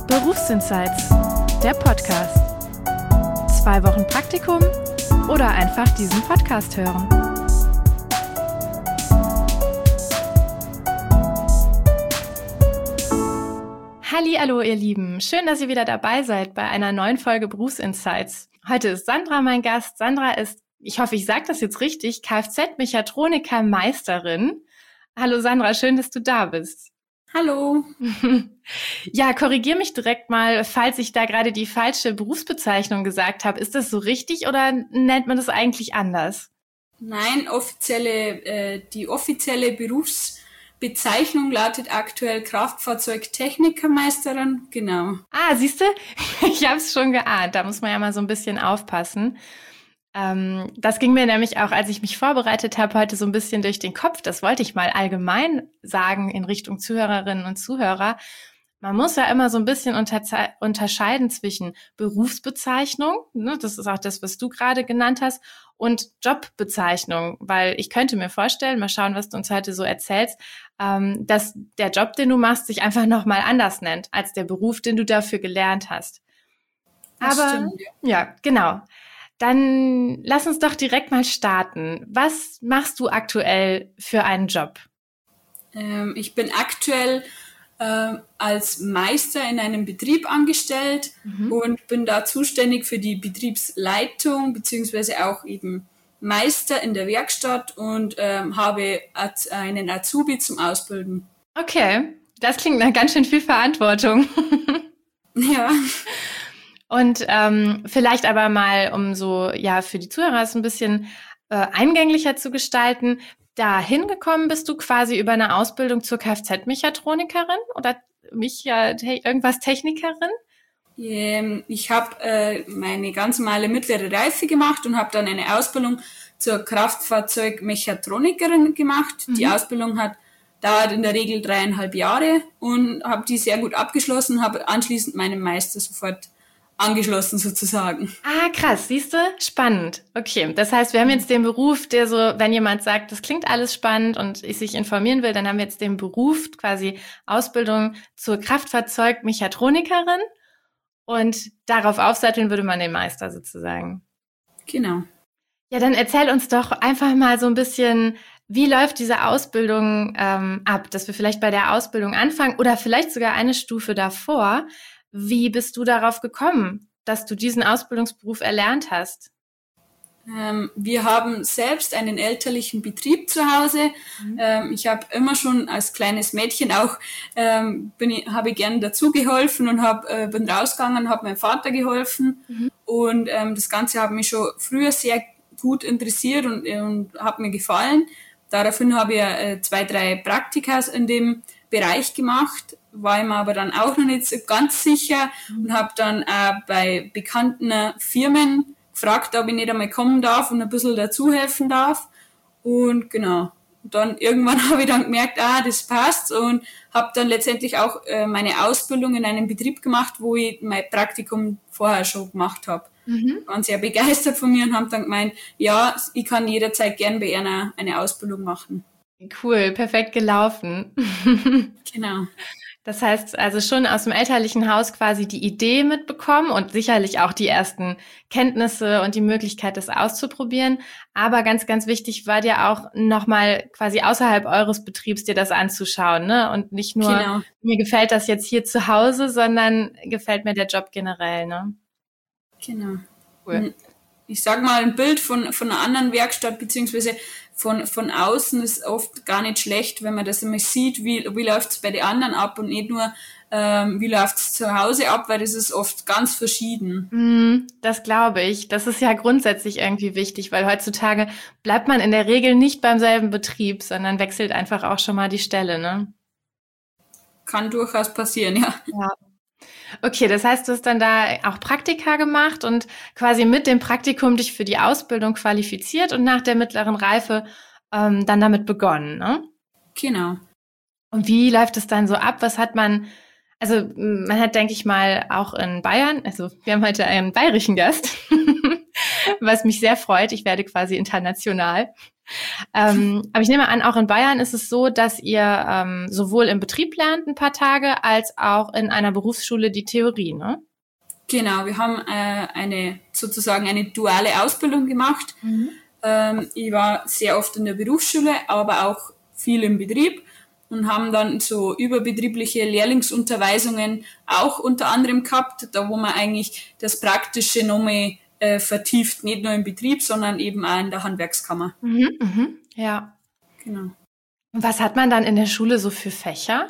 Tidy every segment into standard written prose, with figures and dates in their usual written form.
Berufsinsights, der Podcast. 2 Wochen Praktikum oder einfach diesen Podcast hören. Hallihallo ihr Lieben, schön, dass ihr wieder dabei seid bei einer neuen Folge Berufsinsights. Heute ist Sandra mein Gast. Sandra ist, ich hoffe, ich sage das jetzt richtig, Kfz-Mechatroniker-Meisterin. Hallo Sandra, schön, dass du da bist. Hallo. Ja, korrigier mich direkt mal, falls ich da gerade die falsche Berufsbezeichnung gesagt habe. Ist das so richtig oder nennt man das eigentlich anders? Nein, die offizielle Berufsbezeichnung lautet aktuell Kraftfahrzeugtechnikermeisterin, genau. Ah, siehst du? Ich habe es schon geahnt. Da muss man ja mal so ein bisschen aufpassen. Das ging mir nämlich auch, als ich mich vorbereitet habe, heute so ein bisschen durch den Kopf. Das wollte ich mal allgemein sagen in Richtung Zuhörerinnen und Zuhörer. Man muss ja immer so ein bisschen unterscheiden zwischen Berufsbezeichnung, ne, das ist auch das, was du gerade genannt hast, und Jobbezeichnung, weil ich könnte mir vorstellen, mal schauen, was du uns heute so erzählst, dass der Job, den du machst, sich einfach nochmal anders nennt als der Beruf, den du dafür gelernt hast. Das Aber stimmt, ja, genau. Dann lass uns doch direkt mal starten. Was machst du aktuell für einen Job? Ich bin aktuell als Meister in einem Betrieb angestellt und bin da zuständig für die Betriebsleitung beziehungsweise auch eben Meister in der Werkstatt und habe einen Azubi zum Ausbilden. Okay, das klingt nach ganz schön viel Verantwortung. Ja. Und vielleicht aber mal, um so ja für die Zuhörer es ein bisschen eingänglicher zu gestalten, dahin gekommen bist du quasi über eine Ausbildung zur Kfz-Mechatronikerin oder irgendwas Technikerin? Ich habe meine ganz normale mittlere Reife gemacht und habe dann eine Ausbildung zur Kraftfahrzeugmechatronikerin gemacht. Die Ausbildung dauert in der Regel 3,5 Jahre und habe die sehr gut abgeschlossen, habe anschließend meinen Meister sofort angeschlossen sozusagen. Ah, krass, siehst du? Spannend. Okay, das heißt, wir haben jetzt den Beruf, der so, wenn jemand sagt, das klingt alles spannend und ich sich informieren will, dann haben wir jetzt den Beruf, quasi Ausbildung zur Kraftfahrzeugmechatronikerin und darauf aufsatteln würde man den Meister sozusagen. Genau. Ja, dann erzähl uns doch einfach mal so ein bisschen, wie läuft diese Ausbildung ab, dass wir vielleicht bei der Ausbildung anfangen oder vielleicht sogar eine Stufe davor. Wie bist du darauf gekommen, dass du diesen Ausbildungsberuf erlernt hast? Wir haben selbst einen elterlichen Betrieb zu Hause. Ich habe immer schon als kleines Mädchen auch habe ich gern dazu geholfen und bin rausgegangen, habe meinem Vater geholfen und das Ganze hat mich schon früher sehr gut interessiert und hat mir gefallen. Daraufhin habe ich 2, 3 Praktika in dem Bereich gemacht, war ich mir aber dann auch noch nicht so ganz sicher und habe dann bei bekannten Firmen gefragt, ob ich nicht einmal kommen darf und ein bisschen dazu helfen darf. Und genau, und dann irgendwann habe ich dann gemerkt, das passt und habe dann letztendlich auch meine Ausbildung in einem Betrieb gemacht, wo ich mein Praktikum vorher schon gemacht habe. Waren sehr begeistert von mir und haben dann gemeint, ja, ich kann jederzeit gern bei einer eine Ausbildung machen. Cool, perfekt gelaufen. Genau. Das heißt also schon aus dem elterlichen Haus quasi die Idee mitbekommen und sicherlich auch die ersten Kenntnisse und die Möglichkeit, das auszuprobieren. Aber ganz, ganz wichtig war dir auch nochmal quasi außerhalb eures Betriebs dir das anzuschauen, ne? Und nicht nur, Genau. Mir gefällt das jetzt hier zu Hause, sondern gefällt mir der Job generell, ne? Genau. Cool. Ich sag mal, ein Bild von einer anderen Werkstatt beziehungsweise von außen ist oft gar nicht schlecht, wenn man das immer sieht, wie läuft es bei den anderen ab und nicht nur, wie läuft es zu Hause ab, weil das ist oft ganz verschieden. Das glaube ich. Das ist ja grundsätzlich irgendwie wichtig, weil heutzutage bleibt man in der Regel nicht beim selben Betrieb, sondern wechselt einfach auch schon mal die Stelle, ne? Kann durchaus passieren, ja. Ja. Okay, das heißt, du hast dann da auch Praktika gemacht und quasi mit dem Praktikum dich für die Ausbildung qualifiziert und nach der mittleren Reife dann damit begonnen, ne? Genau. Und wie läuft es dann so ab? Was hat man, also man hat, denke ich mal, auch in Bayern, also wir haben heute einen bayerischen Gast, was mich sehr freut. Ich werde quasi international. Aber ich nehme an, auch in Bayern ist es so, dass ihr sowohl im Betrieb lernt ein paar Tage, als auch in einer Berufsschule die Theorie, ne? Genau, wir haben sozusagen eine duale Ausbildung gemacht. Ich war sehr oft in der Berufsschule, aber auch viel im Betrieb und haben dann so überbetriebliche Lehrlingsunterweisungen auch unter anderem gehabt, da wo man eigentlich das Praktische nochmal vertieft, nicht nur im Betrieb, sondern eben auch in der Handwerkskammer. Ja. Genau. Und was hat man dann in der Schule so für Fächer?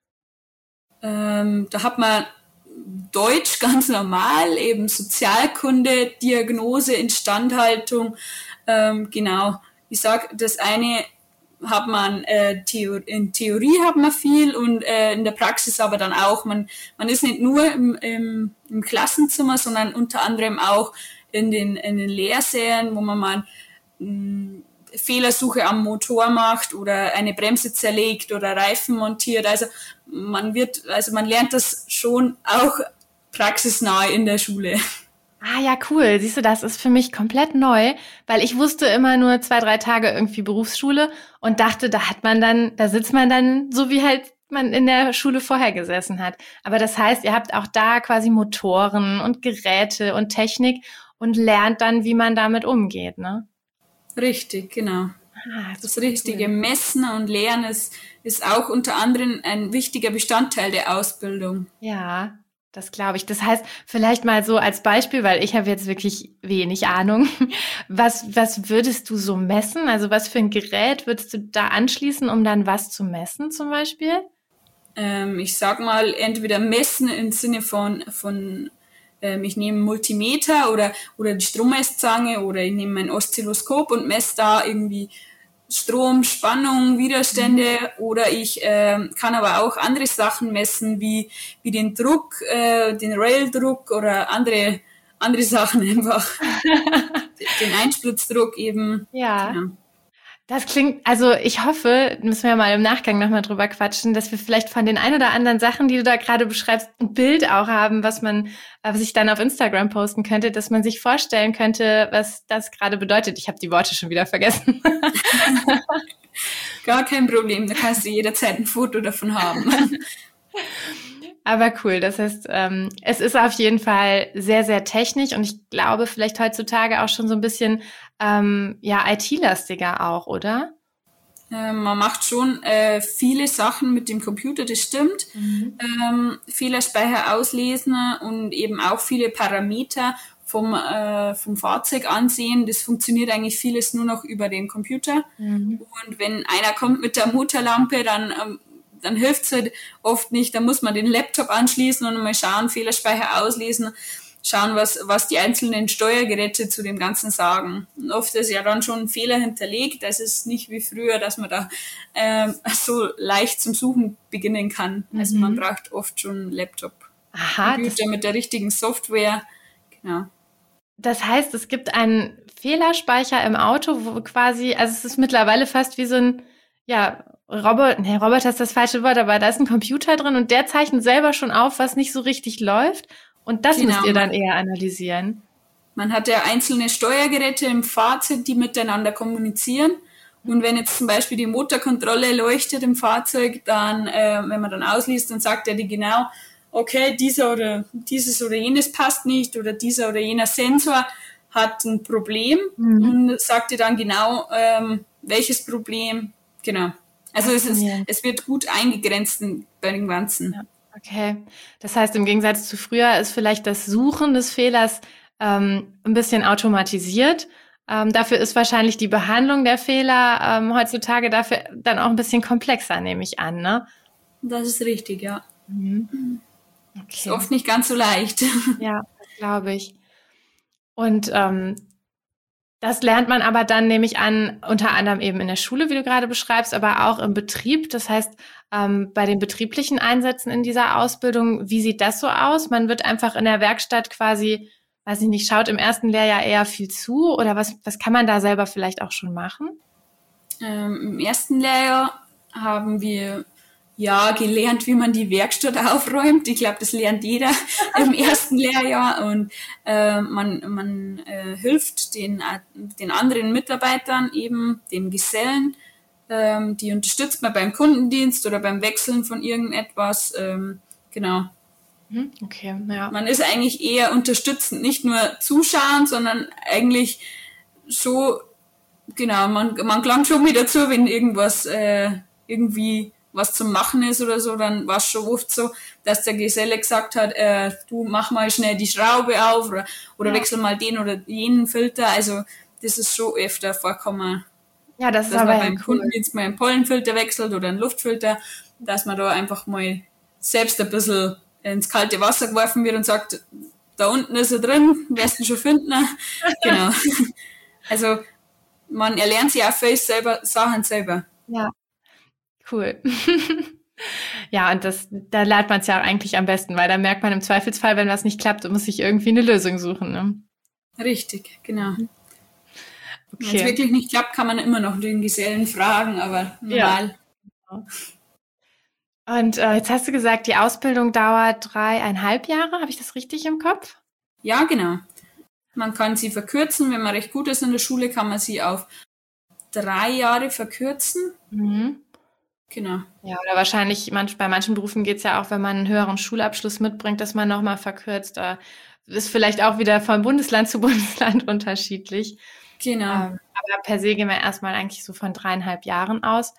Da hat man Deutsch ganz normal, eben Sozialkunde, Diagnose, Instandhaltung, genau. Ich sag, das eine hat man in Theorie hat man viel und in der Praxis aber dann auch. Man ist nicht nur im Klassenzimmer, sondern unter anderem auch in den Lehrsälen, wo man mal Fehlersuche am Motor macht oder eine Bremse zerlegt oder Reifen montiert. Also man lernt das schon auch praxisnah in der Schule. Ah ja, cool. Siehst du, das ist für mich komplett neu, weil ich wusste immer nur 2, 3 Tage irgendwie Berufsschule und dachte, da sitzt man dann so wie halt man in der Schule vorher gesessen hat. Aber das heißt, ihr habt auch da quasi Motoren und Geräte und Technik und lernt dann, wie man damit umgeht, ne? Richtig, genau. Das richtige cool. Messen und Lernen ist auch unter anderem ein wichtiger Bestandteil der Ausbildung. Ja, das glaube ich. Das heißt, vielleicht mal so als Beispiel, weil ich habe jetzt wirklich wenig Ahnung. Was würdest du so messen? Also was für ein Gerät würdest du da anschließen, um dann was zu messen zum Beispiel? Ich sag mal, entweder messen im Sinne von ich nehme einen Multimeter oder die Strommesszange oder ich nehme mein Oszilloskop und messe da irgendwie Strom, Spannung, Widerstände oder ich kann aber auch andere Sachen messen, wie den Druck, den Raildruck oder andere Sachen einfach. Den Einspritzdruck eben. Ja. Genau. Das klingt, also ich hoffe, müssen wir mal im Nachgang nochmal drüber quatschen, dass wir vielleicht von den ein oder anderen Sachen, die du da gerade beschreibst, ein Bild auch haben, was ich dann auf Instagram posten könnte, dass man sich vorstellen könnte, was das gerade bedeutet. Ich habe die Worte schon wieder vergessen. Gar kein Problem, da kannst du jederzeit ein Foto davon haben. Aber cool, das heißt, es ist auf jeden Fall sehr, sehr technisch und ich glaube vielleicht heutzutage auch schon so ein bisschen IT-lastiger auch, oder? Man macht schon viele Sachen mit dem Computer, das stimmt. Fehlerspeicher auslesen und eben auch viele Parameter vom Fahrzeug ansehen. Das funktioniert eigentlich vieles nur noch über den Computer. Und wenn einer kommt mit der Motorlampe, dann hilft's halt oft nicht. Da muss man den Laptop anschließen und mal schauen, Fehlerspeicher auslesen, schauen, was die einzelnen Steuergeräte zu dem Ganzen sagen. Und oft ist ja dann schon ein Fehler hinterlegt. Das ist nicht wie früher, dass man da so leicht zum Suchen beginnen kann. Also man braucht oft schon einen Laptop. Aha, Computer mit der richtigen Software. Genau. Das heißt, es gibt einen Fehlerspeicher im Auto, wo quasi, also es ist mittlerweile fast wie so ein, ja, Roboter ist das falsche Wort, aber da ist ein Computer drin und der zeichnet selber schon auf, was nicht so richtig läuft. Und das müsst ihr dann eher analysieren. Man hat ja einzelne Steuergeräte im Fahrzeug, die miteinander kommunizieren. Und wenn jetzt zum Beispiel die Motorkontrolle leuchtet im Fahrzeug, dann, wenn man dann ausliest, dann sagt er dir genau, okay, dieses oder jenes passt nicht oder dieser oder jener Sensor hat ein Problem und sagt dir dann genau, welches Problem. Genau. Also es wird gut eingegrenzt bei dem Ganzen. Ja. Okay. Das heißt, im Gegensatz zu früher ist vielleicht das Suchen des Fehlers ein bisschen automatisiert. Dafür ist wahrscheinlich die Behandlung der Fehler heutzutage dafür dann auch ein bisschen komplexer, nehme ich an, ne? Das ist richtig, ja. Okay. Ist oft nicht ganz so leicht. Ja, das glaube ich. Und das lernt man aber dann, nehme ich an, unter anderem eben in der Schule, wie du gerade beschreibst, aber auch im Betrieb. Das heißt, bei den betrieblichen Einsätzen in dieser Ausbildung, wie sieht das so aus? Man wird einfach in der Werkstatt quasi, weiß ich nicht, schaut im ersten Lehrjahr eher viel zu oder was kann man da selber vielleicht auch schon machen? Im ersten Lehrjahr haben wir ja, gelernt, wie man die Werkstatt aufräumt. Ich glaube, das lernt jeder im ersten Lehrjahr. Und man hilft den anderen Mitarbeitern, eben den Gesellen. Die unterstützt man beim Kundendienst oder beim Wechseln von irgendetwas. Genau. Okay, ja. Man ist eigentlich eher unterstützend, nicht nur zuschauen, sondern eigentlich so, genau, man klangt schon mit dazu, wenn irgendwas irgendwie was zum Machen ist oder so, dann war es schon oft so, dass der Geselle gesagt hat, du mach mal schnell die Schraube auf oder wechsel mal den oder jenen Filter. Also das ist schon öfter vorkommen, Ja, das ist dass aber man ja beim Kunden jetzt mal einen Pollenfilter wechselt oder einen Luftfilter, dass man da einfach mal selbst ein bisschen ins kalte Wasser geworfen wird und sagt, da unten ist er drin, wirst du schon finden. Genau. Also man erlernt sich auch viel Sachen selber. Ja, cool. Ja, und da lernt man es ja eigentlich am besten, weil da merkt man im Zweifelsfall, wenn was nicht klappt, muss ich irgendwie eine Lösung suchen. Ne? Richtig, genau. Okay. Wenn es wirklich nicht klappt, kann man immer noch den Gesellen fragen, aber normal. Ja. Und jetzt hast du gesagt, die Ausbildung dauert 3,5 Jahre. Habe ich das richtig im Kopf? Ja, genau. Man kann sie verkürzen. Wenn man recht gut ist in der Schule, kann man sie auf 3 Jahre verkürzen. Mhm. Genau. Ja, oder wahrscheinlich bei manchen Berufen geht es ja auch, wenn man einen höheren Schulabschluss mitbringt, dass man nochmal verkürzt. Ist vielleicht auch wieder von Bundesland zu Bundesland unterschiedlich. Genau. Aber per se gehen wir erstmal eigentlich so von 3,5 Jahren aus.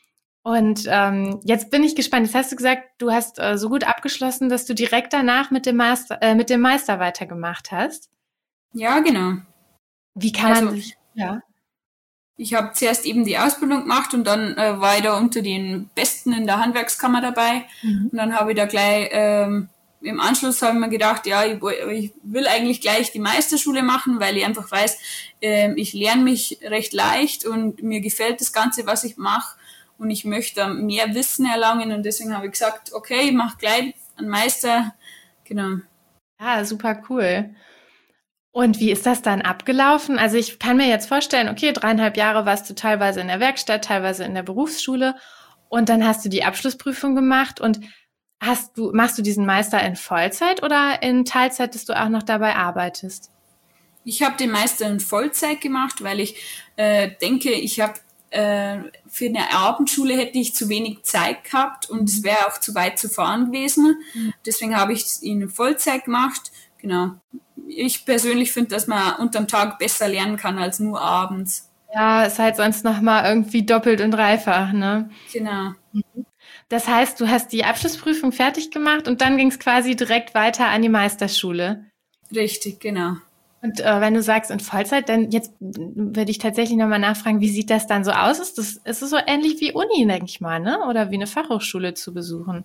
Und jetzt bin ich gespannt. Jetzt hast du gesagt, du hast so gut abgeschlossen, dass du direkt danach mit dem Meister weitergemacht hast. Ja, genau. Wie kann man sich... Ja. Ich habe zuerst eben die Ausbildung gemacht und dann war ich da unter den Besten in der Handwerkskammer dabei. Und dann habe ich da gleich im Anschluss habe ich mir gedacht, ja, ich will eigentlich gleich die Meisterschule machen, weil ich einfach weiß, ich lerne mich recht leicht und mir gefällt das Ganze, was ich mache. Und ich möchte mehr Wissen erlangen und deswegen habe ich gesagt, okay, ich mache gleich einen Meister. Genau. Ja, super cool. Und wie ist das dann abgelaufen? Also ich kann mir jetzt vorstellen, okay, 3,5 Jahre warst du teilweise in der Werkstatt, teilweise in der Berufsschule und dann hast du die Abschlussprüfung gemacht und machst du diesen Meister in Vollzeit oder in Teilzeit, dass du auch noch dabei arbeitest? Ich habe den Meister in Vollzeit gemacht, weil ich denke, ich habe für eine Abendschule hätte ich zu wenig Zeit gehabt und es wäre auch zu weit zu fahren gewesen. Deswegen habe ich ihn in Vollzeit gemacht. Genau. Ich persönlich finde, dass man unterm Tag besser lernen kann als nur abends. Ja, ist halt sonst nochmal irgendwie doppelt und dreifach, ne? Genau. Das heißt, du hast die Abschlussprüfung fertig gemacht und dann ging es quasi direkt weiter an die Meisterschule. Richtig, genau. Und wenn du sagst in Vollzeit, dann jetzt würde ich tatsächlich nochmal nachfragen, wie sieht das dann so aus? Ist es so ähnlich wie Uni, denke ich mal, ne? Oder wie eine Fachhochschule zu besuchen?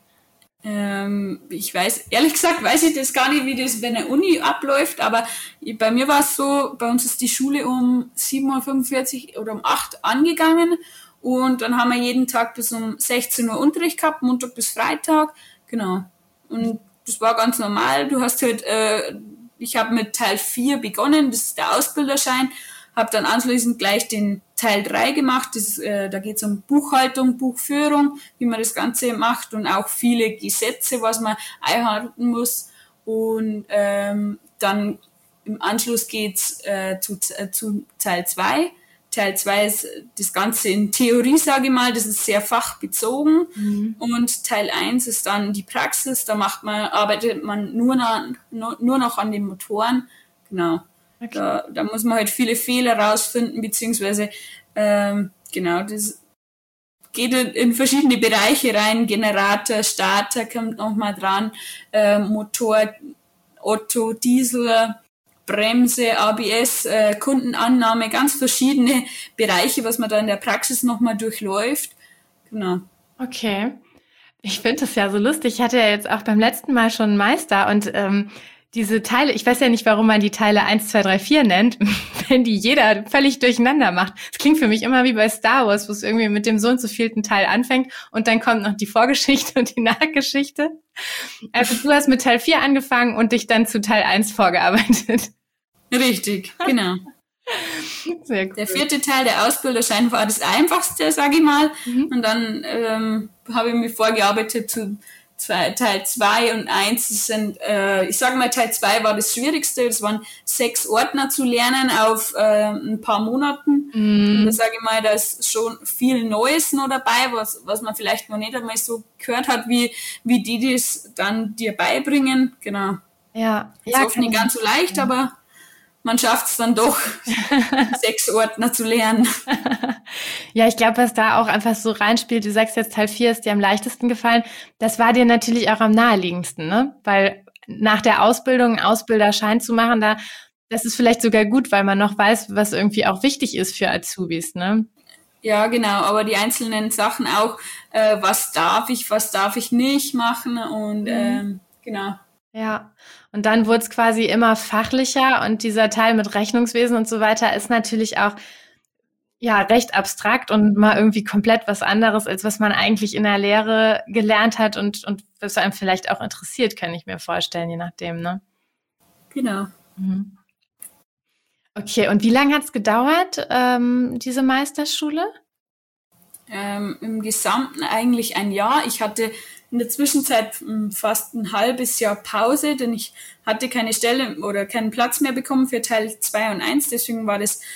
Ehrlich gesagt, weiß ich das gar nicht, wie das bei einer Uni abläuft, aber bei mir war es so, bei uns ist die Schule um 7:45 Uhr oder um 8 Uhr angegangen und dann haben wir jeden Tag bis um 16 Uhr Unterricht gehabt, Montag bis Freitag, genau. Und das war ganz normal. Du hast halt, ich habe mit Teil 4 begonnen, das ist der Ausbilderschein, habe dann anschließend gleich den Teil 3 gemacht, da geht es um Buchhaltung, Buchführung, wie man das Ganze macht und auch viele Gesetze, was man einhalten muss. Und dann im Anschluss geht's zu Teil 2. Teil 2 ist das Ganze in Theorie, sage ich mal, das ist sehr fachbezogen. Und Teil 1 ist dann die Praxis, da arbeitet man nur noch an den Motoren. Genau. Okay. Da muss man halt viele Fehler rausfinden, beziehungsweise genau, das geht in verschiedene Bereiche rein. Generator, Starter kommt nochmal dran, Motor, Otto, Diesel, Bremse, ABS, Kundenannahme, ganz verschiedene Bereiche, was man da in der Praxis nochmal durchläuft. Genau. Okay. Ich finde das ja so lustig. Ich hatte ja jetzt auch beim letzten Mal schon einen Meister und diese Teile, ich weiß ja nicht, warum man die Teile 1, 2, 3, 4 nennt, wenn die jeder völlig durcheinander macht. Das klingt für mich immer wie bei Star Wars, wo es irgendwie mit dem so und so vielten Teil anfängt und dann kommt noch die Vorgeschichte und die Nachgeschichte. Also du hast mit Teil 4 angefangen und dich dann zu Teil 1 vorgearbeitet. Richtig, genau. Sehr cool. Der 4. Teil, der Ausbilderschein, war das einfachste, sage ich mal. Und dann habe ich mich vorgearbeitet zu Teil 2 und 1 sind, ich sage mal, Teil 2 war das Schwierigste. Das waren 6 Ordner zu lernen auf ein paar Monaten. Und da sage ich mal, da ist schon viel Neues noch dabei, was man vielleicht noch nicht einmal so gehört hat, wie die das dann dir beibringen. Genau. Ja. Ist oft nicht ganz so leicht, aber man schafft es dann doch, 6 Ordner zu lernen. Ja, ich glaube, was da auch einfach so reinspielt, du sagst jetzt Teil 4 ist dir am leichtesten gefallen, das war dir natürlich auch am naheliegendsten, ne? Weil nach der Ausbildung einen Ausbilderschein zu machen, das ist vielleicht sogar gut, weil man noch weiß, was irgendwie auch wichtig ist für Azubis, ne? Ja, genau, aber die einzelnen Sachen auch, was darf ich nicht machen und genau. Ja, und dann wurde es quasi immer fachlicher und dieser Teil mit Rechnungswesen und so weiter ist natürlich auch ja recht abstrakt und mal irgendwie komplett was anderes, als was man eigentlich in der Lehre gelernt hat und was einem vielleicht auch interessiert, kann ich mir vorstellen, je nachdem, ne? Genau. Mhm. Okay, und wie lange hat es gedauert, diese Meisterschule? Im Gesamten eigentlich ein Jahr. Ich hatte in der Zwischenzeit fast ein halbes Jahr Pause, denn ich hatte keine Stelle oder keinen Platz mehr bekommen für Teil 2 und 1. Deswegen war das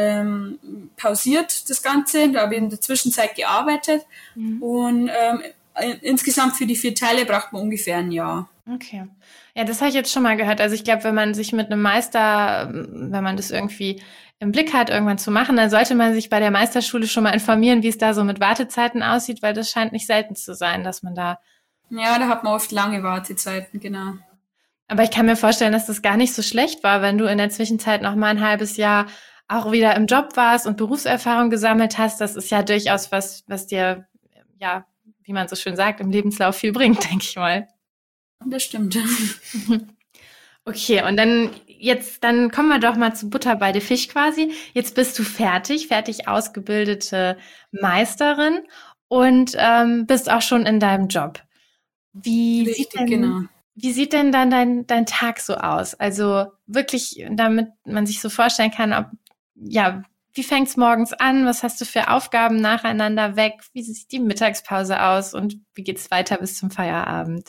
pausiert, das Ganze. Da habe ich in der Zwischenzeit gearbeitet. Und insgesamt für die 4 Teile braucht man ungefähr ein Jahr. Okay. Ja, das habe ich jetzt schon mal gehört. Also ich glaube, wenn man sich mit einem Meister, wenn man das irgendwie im Blick hat, irgendwann zu machen, dann sollte man sich bei der Meisterschule schon mal informieren, wie es da so mit Wartezeiten aussieht, weil das scheint nicht selten zu sein, dass man da... Ja, da hat man oft lange Wartezeiten, genau. Aber ich kann mir vorstellen, dass das gar nicht so schlecht war, wenn du in der Zwischenzeit noch mal ein halbes Jahr auch wieder im Job warst und Berufserfahrung gesammelt hast. Das ist ja durchaus was dir, ja, wie man so schön sagt, im Lebenslauf viel bringt, denke ich mal. Das stimmt. Okay, und dann kommen wir doch mal zu Butter bei die Fisch quasi. Jetzt bist du fertig ausgebildete Meisterin und bist auch schon in deinem Job. Richtig, genau. Wie sieht denn dann dein Tag so aus? Also wirklich, damit man sich so vorstellen kann, wie fängt's morgens an? Was hast du für Aufgaben nacheinander weg? Wie sieht die Mittagspause aus? Und wie geht's weiter bis zum Feierabend?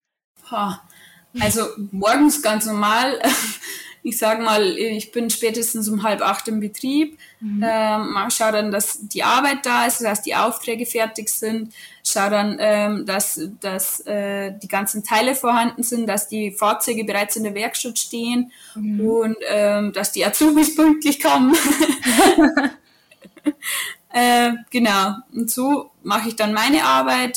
Also morgens ganz normal. Ich sage mal, ich bin spätestens um 7:30 im Betrieb. Schau dann, dass die Arbeit da ist, dass die Aufträge fertig sind. Schau dann, dass die ganzen Teile vorhanden sind, dass die Fahrzeuge bereits in der Werkstatt stehen und dass die Azubis pünktlich kommen. Genau. Und so mache ich dann meine Arbeit.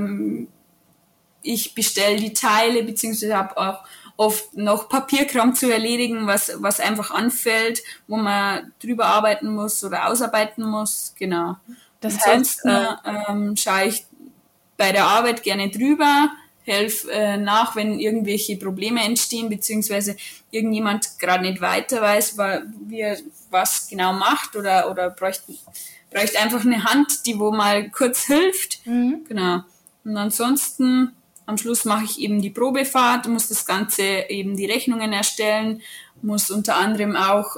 Ich bestelle die Teile, beziehungsweise habe auch oft noch Papierkram zu erledigen, was einfach anfällt, wo man drüber arbeiten muss oder ausarbeiten muss. Genau. Das heißt, schaue ich bei der Arbeit gerne drüber, helfe nach, wenn irgendwelche Probleme entstehen, beziehungsweise irgendjemand gerade nicht weiter weiß, wie er was genau macht oder bräuchte einfach eine Hand, die wo mal kurz hilft. Genau. Und ansonsten am Schluss mache ich eben die Probefahrt, muss das Ganze eben die Rechnungen erstellen, muss unter anderem auch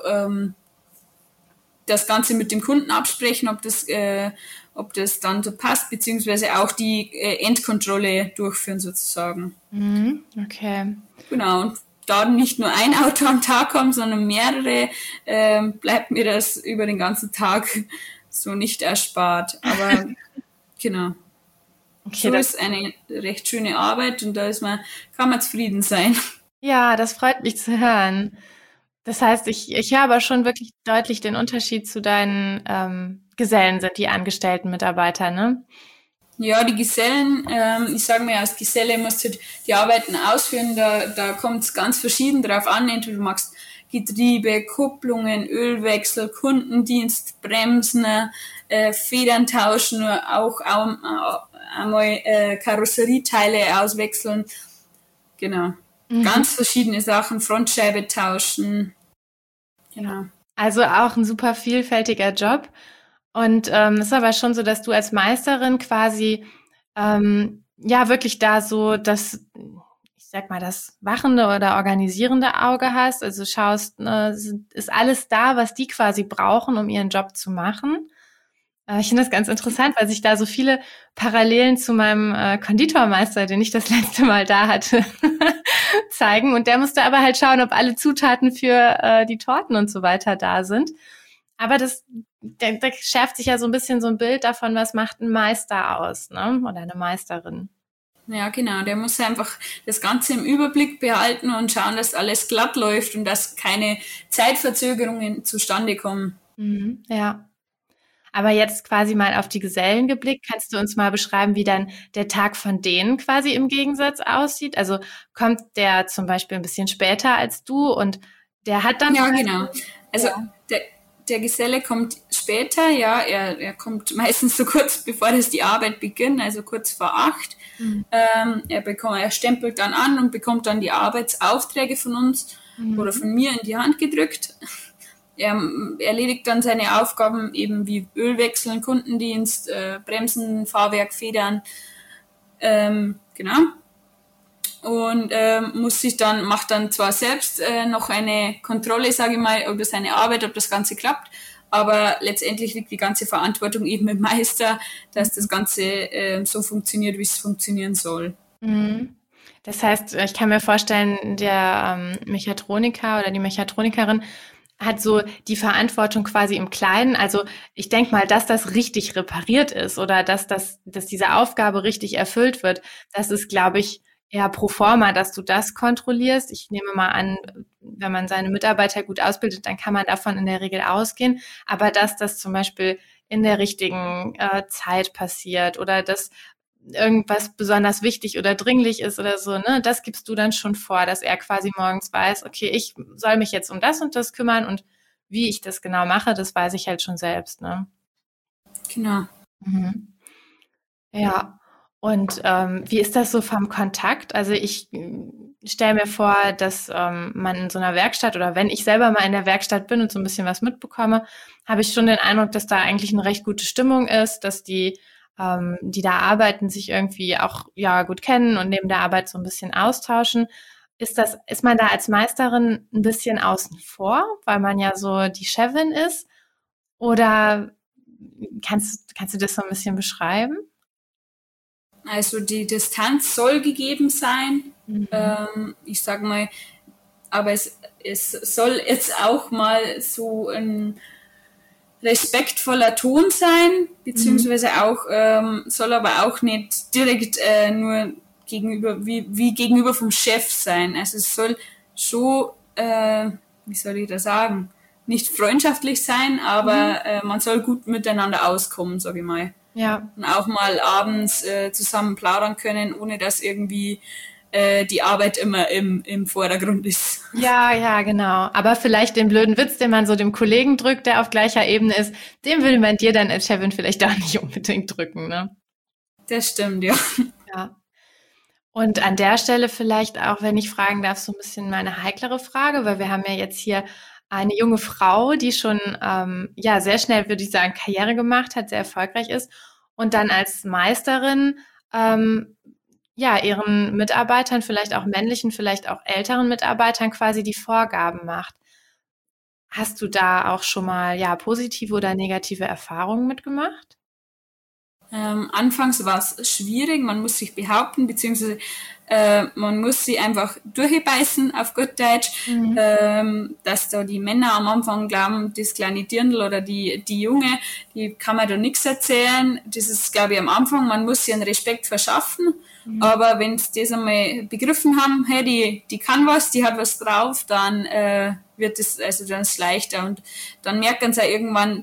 das Ganze mit dem Kunden absprechen, ob das dann so passt, beziehungsweise auch die Endkontrolle durchführen sozusagen. Okay. Genau, und da nicht nur ein Auto am Tag kommt, sondern mehrere, bleibt mir das über den ganzen Tag so nicht erspart. Aber genau. Okay, so ist eine recht schöne Arbeit und kann man zufrieden sein. Ja, das freut mich zu hören. Das heißt, ich höre aber schon wirklich deutlich den Unterschied zu deinen Gesellen, sind die angestellten Mitarbeiter, ne? Ja, die Gesellen, ich sage mir, als Geselle musst du die Arbeiten ausführen, da kommt es ganz verschieden drauf an. Entweder du machst Getriebe, Kupplungen, Ölwechsel, Kundendienst, Bremsen, Federn tauschen, auch einmal Karosserieteile auswechseln. Genau. Ganz verschiedene Sachen, Frontscheibe tauschen. Genau. Also auch ein super vielfältiger Job. Und ist aber schon so, dass du als Meisterin quasi wirklich da so ich sag mal, das wachende oder organisierende Auge hast, also schaust, ne, ist alles da, was die quasi brauchen, um ihren Job zu machen. Ich finde das ganz interessant, weil sich da so viele Parallelen zu meinem Konditormeister, den ich das letzte Mal da hatte, zeigen. Und der musste aber halt schauen, ob alle Zutaten für die Torten und so weiter da sind. Aber da schärft sich ja so ein bisschen so ein Bild davon, was macht ein Meister aus, ne? Oder eine Meisterin. Ja, genau. Der muss einfach das Ganze im Überblick behalten und schauen, dass alles glatt läuft und dass keine Zeitverzögerungen zustande kommen. Mhm, ja. Aber jetzt quasi mal auf die Gesellen geblickt, kannst du uns mal beschreiben, wie dann der Tag von denen quasi im Gegensatz aussieht? Also kommt der zum Beispiel ein bisschen später als du und der hat dann... Ja, genau. Also Ja. der Geselle kommt später, ja, er kommt meistens so kurz bevor das die Arbeit beginnt, also kurz vor 8. Mhm. Er stempelt dann an und bekommt dann die Arbeitsaufträge von uns oder von mir in die Hand gedrückt. Er erledigt dann seine Aufgaben eben wie Ölwechseln, Kundendienst, Bremsen, Fahrwerk, Federn, genau. Und macht dann zwar selbst noch eine Kontrolle, sage ich mal, über seine Arbeit, ob das Ganze klappt, aber letztendlich liegt die ganze Verantwortung eben im Meister, dass das Ganze so funktioniert, wie es funktionieren soll. Mhm. Das heißt, ich kann mir vorstellen, der Mechatroniker oder die Mechatronikerin hat so die Verantwortung quasi im Kleinen. Also ich denke mal, dass das richtig repariert ist oder dass diese Aufgabe richtig erfüllt wird. Das ist, glaube ich, eher pro forma, dass du das kontrollierst. Ich nehme mal an, wenn man seine Mitarbeiter gut ausbildet, dann kann man davon in der Regel ausgehen. Aber dass das zum Beispiel in der richtigen Zeit passiert oder dass irgendwas besonders wichtig oder dringlich ist oder so, ne, das gibst du dann schon vor, dass er quasi morgens weiß, okay, ich soll mich jetzt um das und das kümmern und wie ich das genau mache, das weiß ich halt schon selbst, ne? Genau. Mhm. Ja. Und wie ist das so vom Kontakt? Also ich stelle mir vor, dass man in so einer Werkstatt oder wenn ich selber mal in der Werkstatt bin und so ein bisschen was mitbekomme, habe ich schon den Eindruck, dass da eigentlich eine recht gute Stimmung ist, dass die da arbeiten, sich irgendwie auch ja gut kennen und neben der Arbeit so ein bisschen austauschen. Ist man da als Meisterin ein bisschen außen vor, weil man ja so die Chefin ist? Oder kannst du das so ein bisschen beschreiben? Also die Distanz soll gegeben sein. Mhm. Ich sag mal, aber es soll jetzt auch mal so ein respektvoller Ton sein, Mhm. beziehungsweise auch soll aber auch nicht direkt nur gegenüber wie gegenüber vom Chef sein. Also es soll schon, wie soll ich das sagen, nicht freundschaftlich sein, Mhm. aber man soll gut miteinander auskommen, sage ich mal. Ja. Und auch mal abends zusammen plaudern können, ohne dass irgendwie die Arbeit immer im Vordergrund ist. Ja, ja, genau. Aber vielleicht den blöden Witz, den man so dem Kollegen drückt, der auf gleicher Ebene ist, den will man dir dann als Chefin vielleicht auch nicht unbedingt drücken, ne? Das stimmt, ja. Ja. Und an der Stelle vielleicht auch, wenn ich fragen darf, so ein bisschen meine heiklere Frage, weil wir haben ja jetzt hier eine junge Frau, die schon ja sehr schnell, würde ich sagen, Karriere gemacht hat, sehr erfolgreich ist und dann als Meisterin ja ihren Mitarbeitern, vielleicht auch männlichen, vielleicht auch älteren Mitarbeitern quasi die Vorgaben macht. Hast du da auch schon mal ja positive oder negative Erfahrungen mitgemacht? Anfangs war es schwierig, man muss sich behaupten, beziehungsweise man muss sie einfach durchbeißen, auf gut Deutsch, Mhm. dass da die Männer am Anfang glauben, das kleine Dirndl oder die Junge, die kann man da nichts erzählen. Das ist, glaube ich, am Anfang, man muss sie einen Respekt verschaffen, Mhm. aber wenn sie das einmal begriffen haben, hey, die kann was, die hat was drauf, dann wird es, also dann ist es leichter und dann merken sie auch irgendwann,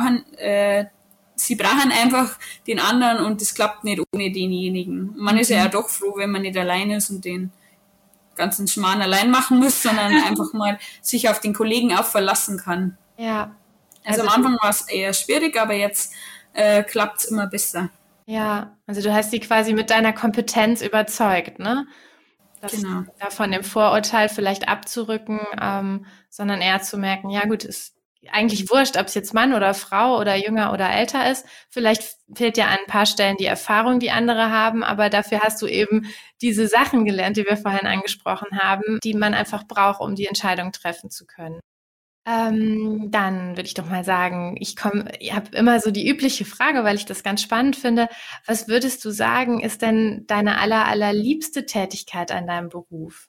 sie brauchen einfach den anderen und das klappt nicht ohne denjenigen. Man ist ja auch Mhm. doch froh, wenn man nicht allein ist und den ganzen Schmarrn allein machen muss, sondern einfach mal sich auf den Kollegen auch verlassen kann. Ja, Also also am Anfang war es eher schwierig, aber jetzt klappt es immer besser. ja, also du hast sie quasi mit deiner Kompetenz überzeugt, ne? Das Genau. da von dem Vorurteil vielleicht abzurücken, sondern eher zu merken, ja gut, es eigentlich wurscht, ob es jetzt Mann oder Frau oder jünger oder älter ist. Vielleicht fehlt ja an ein paar Stellen die Erfahrung, die andere haben, aber dafür hast du eben diese Sachen gelernt, die wir vorhin angesprochen haben, die man einfach braucht, um die Entscheidung treffen zu können. Dann würde ich doch mal sagen, ich habe immer so die übliche Frage, weil ich das ganz spannend finde. Was würdest du sagen, ist denn deine allerliebste Tätigkeit an deinem Beruf?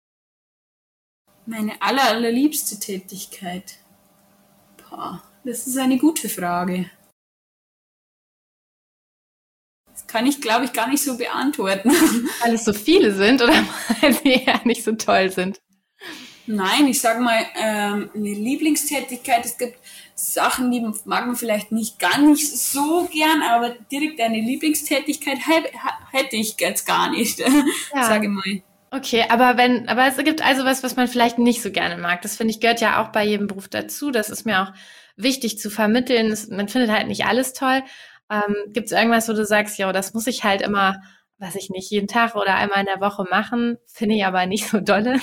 Meine allerliebste Tätigkeit. Boah, das ist eine gute Frage. Das kann ich, glaube ich, gar nicht so beantworten. Weil es so viele sind oder weil sie eher nicht so toll sind? Nein, ich sage mal, eine Lieblingstätigkeit, es gibt Sachen, die mag man vielleicht nicht so gern, aber direkt eine Lieblingstätigkeit hätte ich jetzt gar nicht, Ja. sage ich mal. Okay, aber es gibt also was man vielleicht nicht so gerne mag. Das finde ich gehört ja auch bei jedem Beruf dazu. Das ist mir auch wichtig zu vermitteln. Man findet halt nicht alles toll. Gibt es irgendwas, wo du sagst, ja, das muss ich halt immer, weiß ich nicht, jeden Tag oder einmal in der Woche machen, finde ich aber nicht so dolle.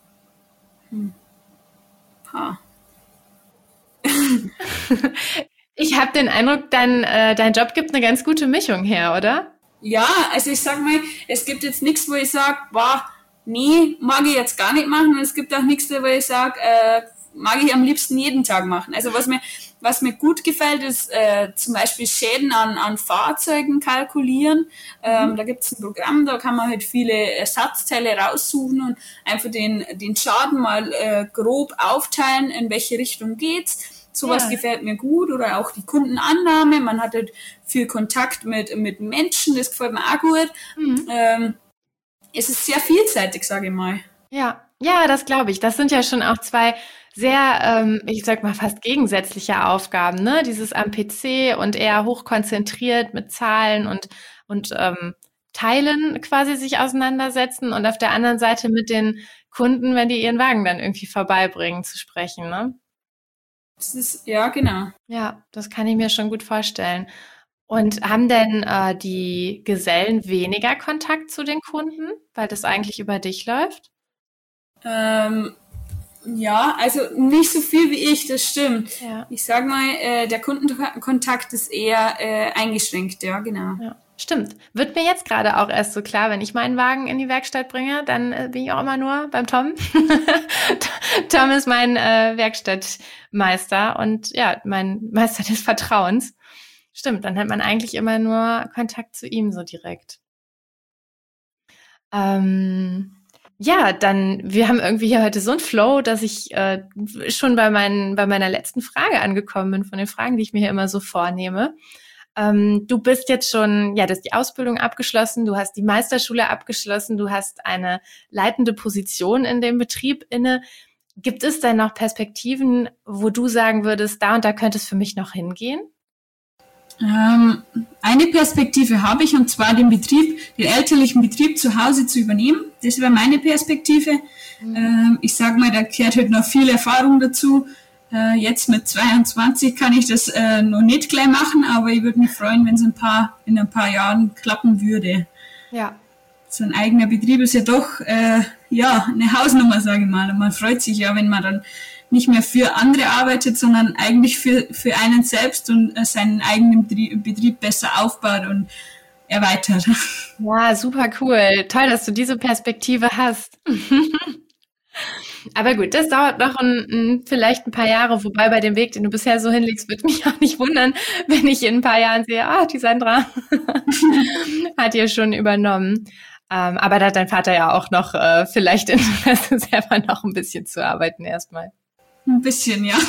Ha. Ich habe den Eindruck, dein Job gibt eine ganz gute Mischung her, oder? Ja, also ich sag mal, es gibt jetzt nichts, wo ich sage, boah, nee, mag ich jetzt gar nicht machen. Und es gibt auch nichts, wo ich sage, mag ich am liebsten jeden Tag machen. Also was mir gut gefällt, ist zum Beispiel Schäden an Fahrzeugen kalkulieren. Da gibt es ein Programm, da kann man halt viele Ersatzteile raussuchen und einfach den Schaden mal grob aufteilen, in welche Richtung geht's. Sowas gefällt mir gut, oder auch die Kundenannahme. Man hat halt viel Kontakt mit Menschen, das gefällt mir auch gut. Es ist sehr vielseitig, sage ich mal. Ja, das glaube ich. Das sind ja schon auch zwei sehr, ich sag mal, fast gegensätzliche Aufgaben, ne? Dieses am PC und eher hochkonzentriert mit Zahlen und Teilen quasi sich auseinandersetzen und auf der anderen Seite mit den Kunden, wenn die ihren Wagen dann irgendwie vorbeibringen, zu sprechen, ne? Das ist, ja, genau. Ja, das kann ich mir schon gut vorstellen. Und haben denn die Gesellen weniger Kontakt zu den Kunden, weil das eigentlich über dich läuft? Ja, also nicht so viel wie ich, das stimmt. Ja. Ich sag mal, der Kundenkontakt ist eher eingeschränkt, ja, genau. Ja, stimmt. Wird mir jetzt gerade auch erst so klar, wenn ich meinen Wagen in die Werkstatt bringe, dann bin ich auch immer nur beim Tom. Tom ist mein Werkstattmeister und ja, mein Meister des Vertrauens. Stimmt, dann hat man eigentlich immer nur Kontakt zu ihm so direkt. Ja, dann, wir haben irgendwie hier heute so einen Flow, dass ich schon bei meiner letzten Frage angekommen bin, von den Fragen, die ich mir hier immer so vornehme. Du bist jetzt schon, ja, du hast die Ausbildung abgeschlossen, du hast die Meisterschule abgeschlossen, du hast eine leitende Position in dem Betrieb inne. Gibt es denn noch Perspektiven, wo du sagen würdest, da und da könnte es für mich noch hingehen? Eine Perspektive habe ich, und zwar den elterlichen Betrieb zu Hause zu übernehmen. Das wäre meine Perspektive. Ich sage mal, da gehört halt noch viel Erfahrung dazu. Jetzt mit 22 kann ich das noch nicht gleich machen, aber ich würde mich freuen, wenn es in ein paar Jahren klappen würde. Ja. So ein eigener Betrieb ist ja doch eine Hausnummer, sage ich mal. Und man freut sich ja, wenn man dann nicht mehr für andere arbeitet, sondern eigentlich für einen selbst und seinen eigenen Betrieb besser aufbaut und erweitert. Ja, super cool. Toll, dass du diese Perspektive hast. Aber gut, das dauert noch vielleicht ein paar Jahre, wobei bei dem Weg, den du bisher so hinlegst, würde mich auch nicht wundern, wenn ich in ein paar Jahren sehe, die Sandra hat ja schon übernommen. Aber da hat dein Vater ja auch noch vielleicht Interesse, selber noch ein bisschen zu arbeiten erstmal. Ein bisschen, ja.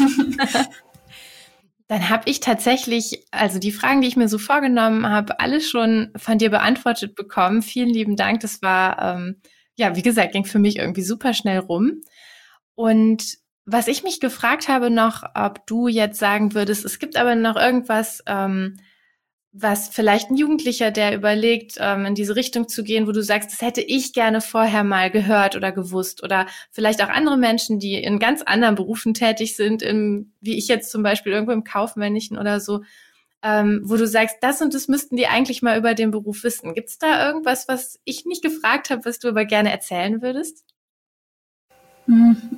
Dann habe ich tatsächlich, also die Fragen, die ich mir so vorgenommen habe, alle schon von dir beantwortet bekommen. Vielen lieben Dank. Das war, wie gesagt, ging für mich irgendwie super schnell rum. Und was ich mich gefragt habe noch, ob du jetzt sagen würdest, es gibt aber noch irgendwas, was vielleicht ein Jugendlicher, der überlegt, in diese Richtung zu gehen, wo du sagst, das hätte ich gerne vorher mal gehört oder gewusst, oder vielleicht auch andere Menschen, die in ganz anderen Berufen tätig sind, wie ich jetzt zum Beispiel irgendwo im Kaufmännischen oder so, wo du sagst, das und das müssten die eigentlich mal über den Beruf wissen. Gibt es da irgendwas, was ich nicht gefragt habe, was du aber gerne erzählen würdest?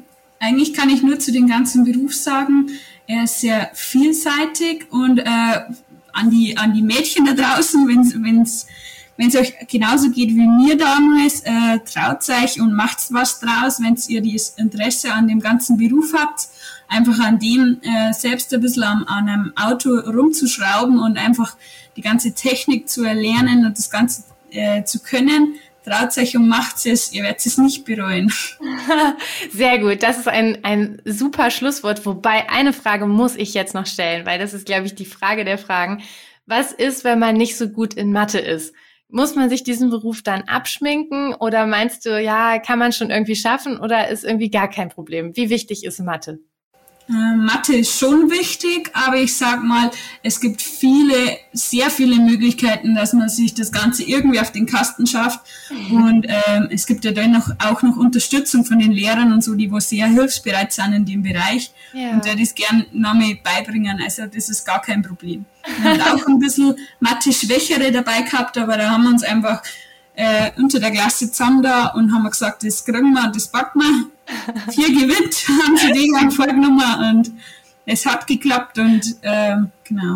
eigentlich kann ich nur zu dem ganzen Beruf sagen, er ist sehr vielseitig und an die Mädchen da draußen, wenn es euch genauso geht wie mir damals, traut euch und macht was draus, wenn ihr das Interesse an dem ganzen Beruf habt, einfach an dem selbst ein bisschen an einem Auto rumzuschrauben und einfach die ganze Technik zu erlernen und das Ganze zu können. Traut euch und macht es, ihr werdet es nicht bereuen. Sehr gut, das ist ein super Schlusswort, wobei eine Frage muss ich jetzt noch stellen, weil das ist, glaube ich, die Frage der Fragen. Was ist, wenn man nicht so gut in Mathe ist? Muss man sich diesen Beruf dann abschminken oder meinst du, ja, kann man schon irgendwie schaffen oder ist irgendwie gar kein Problem? Wie wichtig ist Mathe? Mathe ist schon wichtig, aber ich sag mal, es gibt sehr viele Möglichkeiten, dass man sich das Ganze irgendwie auf den Kasten schafft. Und es gibt ja dann auch noch Unterstützung von den Lehrern und so, die wo sehr hilfsbereit sind in dem Bereich und der das gern Name beibringen. Also das ist gar kein Problem. Wir haben auch ein bisschen Mathe-Schwächere dabei gehabt, aber da haben wir uns einfach unter der Klasse zusammen da und haben gesagt, das kriegen wir und das packen wir. 4 gewinnt, haben sie die dann vorgenommen und es hat geklappt und genau.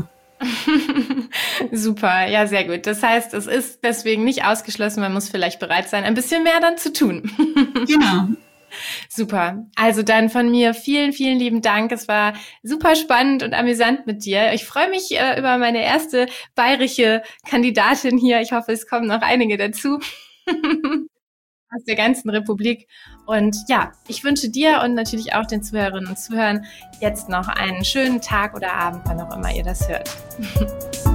Super, ja, sehr gut. Das heißt, es ist deswegen nicht ausgeschlossen, man muss vielleicht bereit sein, ein bisschen mehr dann zu tun. Genau. Super. Also dann von mir vielen, vielen lieben Dank. Es war super spannend und amüsant mit dir. Ich freue mich über meine erste bayerische Kandidatin hier. Ich hoffe, es kommen noch einige dazu. Aus der ganzen Republik. Und ja, ich wünsche dir und natürlich auch den Zuhörerinnen und Zuhörern jetzt noch einen schönen Tag oder Abend, wann auch immer ihr das hört.